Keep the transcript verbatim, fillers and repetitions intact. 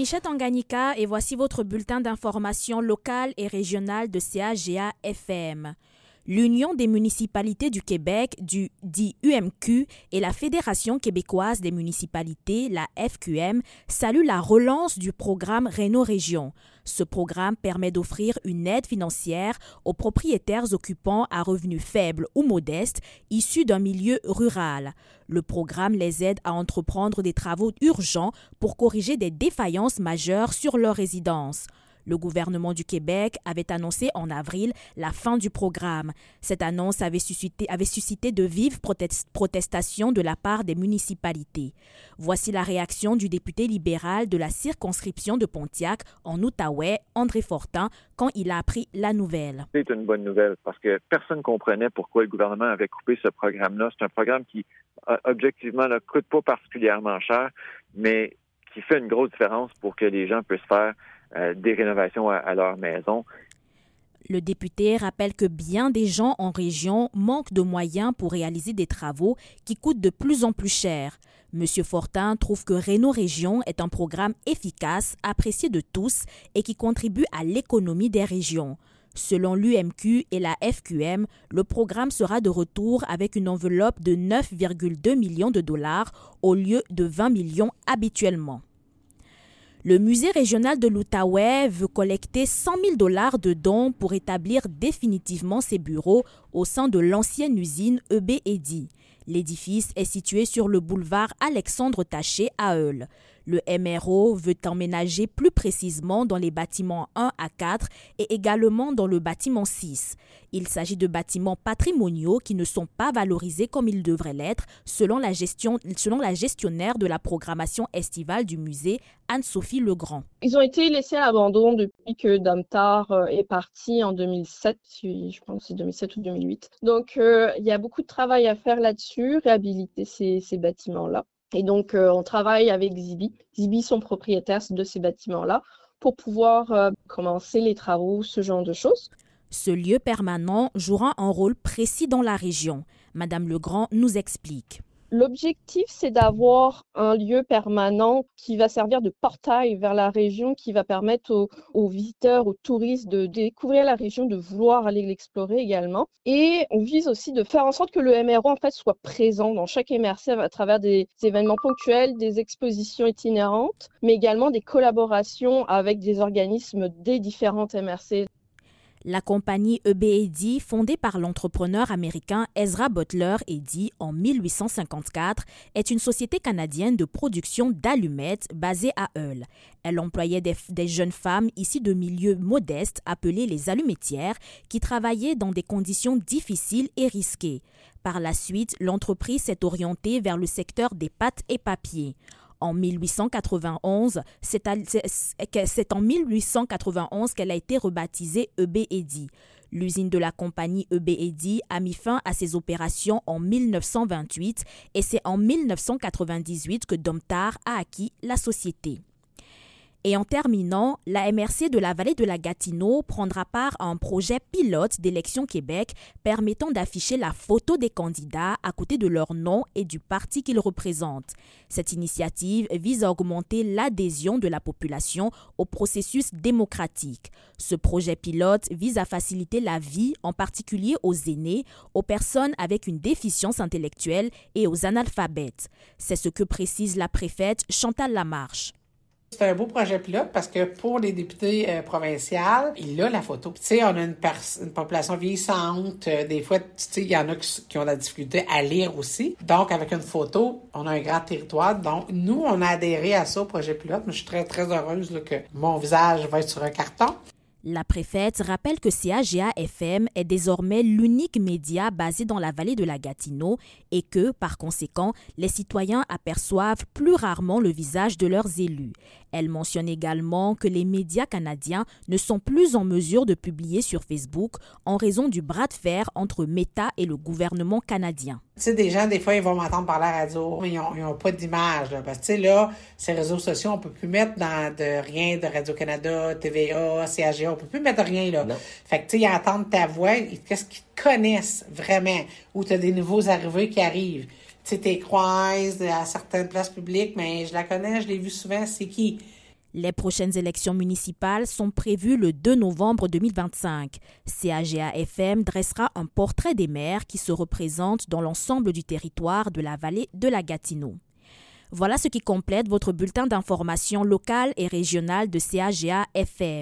Michette Tanganyika et voici votre bulletin d'information locale et régionale de C A G A F M. L'Union des municipalités du Québec, du dit U M Q, et la Fédération québécoise des municipalités, la F Q M, saluent la relance du programme Réno-Région. Ce programme permet d'offrir une aide financière aux propriétaires occupants à revenus faibles ou modestes issus d'un milieu rural. Le programme les aide à entreprendre des travaux urgents pour corriger des défaillances majeures sur leur résidence. Le gouvernement du Québec avait annoncé en avril la fin du programme. Cette annonce avait suscité, avait suscité de vives protest- protestations de la part des municipalités. Voici la réaction du député libéral de la circonscription de Pontiac en Outaouais, André Fortin, quand il a appris la nouvelle. C'est une bonne nouvelle parce que personne ne comprenait pourquoi le gouvernement avait coupé ce programme-là. C'est un programme qui, objectivement, ne coûte pas particulièrement cher, mais qui fait une grosse différence pour que les gens puissent faire euh, des rénovations à, à leur maison. Le député rappelle que bien des gens en région manquent de moyens pour réaliser des travaux qui coûtent de plus en plus cher. M. Fortin trouve que Réno-Région est un programme efficace, apprécié de tous et qui contribue à l'économie des régions. Selon l'U M Q et la F Q M, le programme sera de retour avec une enveloppe de neuf virgule deux millions de dollars au lieu de vingt millions habituellement. Le musée régional de l'Outaouais veut collecter cent mille dollars de dons pour établir définitivement ses bureaux au sein de l'ancienne usine E B Eddy. L'édifice est situé sur le boulevard Alexandre-Taché à Eule. Le M R O veut emménager plus précisément dans les bâtiments un à quatre et également dans le bâtiment six. Il s'agit de bâtiments patrimoniaux qui ne sont pas valorisés comme ils devraient l'être, selon la, gestion, selon la gestionnaire de la programmation estivale du musée, Anne-Sophie Legrand. Ils ont été laissés à l'abandon depuis que Domtar est parti en deux mille sept, je pense que c'est deux mille sept ou deux mille huit. Donc, euh, il y a beaucoup de travail à faire là-dessus, réhabiliter ces, ces bâtiments-là. Et donc, euh, on travaille avec Zibi. Zibi sont propriétaires de ces bâtiments-là pour pouvoir euh, commencer les travaux, ce genre de choses. Ce lieu permanent jouera un rôle précis dans la région. Madame Legrand nous explique. L'objectif, c'est d'avoir un lieu permanent qui va servir de portail vers la région, qui va permettre aux, aux visiteurs, aux touristes de découvrir la région, de vouloir aller l'explorer également. Et on vise aussi de faire en sorte que le M R O en fait, soit présent dans chaque M R C à travers des événements ponctuels, des expositions itinérantes, mais également des collaborations avec des organismes des différentes M R C. La compagnie E B Eddy, fondée par l'entrepreneur américain Ezra Butler Eddy en mille huit cent cinquante-quatre, est une société canadienne de production d'allumettes basée à Eule. Elle employait des, des jeunes femmes issues de milieux modestes appelées les allumettières qui travaillaient dans des conditions difficiles et risquées. Par la suite, l'entreprise s'est orientée vers le secteur des pâtes et papiers. En mille huit cent quatre-vingt-onze, c'est, à, c'est, c'est en mille huit cent quatre-vingt-onze qu'elle a été rebaptisée E B Eddy. L'usine de la compagnie E B Eddy a mis fin à ses opérations en mille neuf cent vingt-huit et c'est en mille neuf cent quatre-vingt-dix-huit que Domtar a acquis la société. Et en terminant, la M R C de la vallée de la Gatineau prendra part à un projet pilote d'Élections Québec permettant d'afficher la photo des candidats à côté de leur nom et du parti qu'ils représentent. Cette initiative vise à augmenter l'adhésion de la population au processus démocratique. Ce projet pilote vise à faciliter la vie, en particulier aux aînés, aux personnes avec une déficience intellectuelle et aux analphabètes. C'est ce que précise la préfète Chantal Lamarche. C'est un beau projet pilote parce que pour les députés euh, provinciales, il a la photo. Tu sais, on a une, pers- une population vieillissante. Euh, des fois, tu sais, il y en a qui, qui ont de la difficulté à lire aussi. Donc, avec une photo, on a un grand territoire. Donc, nous, on a adhéré à ça au projet pilote. Mais je suis très, très heureuse là, que mon visage va être sur un carton. La préfète rappelle que C A G A F M est désormais l'unique média basé dans la vallée de la Gatineau et que, par conséquent, les citoyens aperçoivent plus rarement le visage de leurs élus. Elle mentionne également que les médias canadiens ne sont plus en mesure de publier sur Facebook en raison du bras de fer entre Meta et le gouvernement canadien. Tu sais, des gens, des fois, ils vont m'entendre parler à la radio, mais ils n'ont ils ont pas d'image. Là, parce que, tu sais, là, ces réseaux sociaux, on peut plus mettre dans de rien de Radio-Canada, T V A, C A G A, on peut plus mettre rien, là. Non. Fait que, tu sais, ils entendent ta voix, ils, qu'est-ce qu'ils te connaissent vraiment, ou tu as des nouveaux arrivés qui arrivent. Tu sais, t'es croises à certaines places publiques, mais je la connais, je l'ai vue souvent, c'est qui? Les prochaines élections municipales sont prévues le deux novembre deux mille vingt-cinq. C A G A F M dressera un portrait des maires qui se représentent dans l'ensemble du territoire de la vallée de la Gatineau. Voilà ce qui complète votre bulletin d'information locale et régionale de C A G A F M.